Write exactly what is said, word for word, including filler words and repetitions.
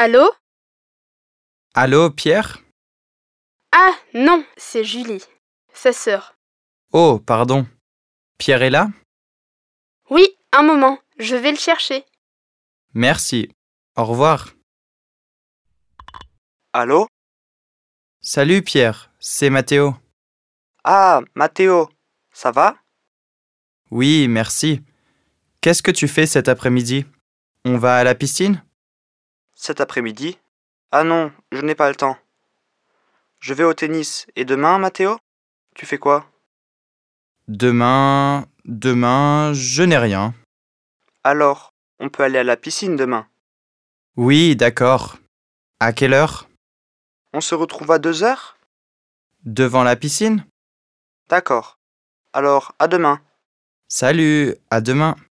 Allô? Allô, Pierre? Ah, non, c'est Julie, sa sœur. Oh, pardon. Pierre est là? Oui, un moment, je vais le chercher. Merci. Au revoir. Allô? Salut, Pierre. C'est Mathéo. Ah, Mathéo, ça va? Oui, merci. Qu'est-ce que tu fais cet après-midi? On va à la piscine? Cet après-midi? Ah non, je n'ai pas le temps. Je vais au tennis. Et demain, Mathéo? Tu fais quoi? Demain... Demain, je n'ai rien. Alors, on peut aller à la piscine demain. Oui, d'accord. À quelle heure? On se retrouve à deux heures? Devant la piscine? D'accord. Alors, à demain. Salut, à demain.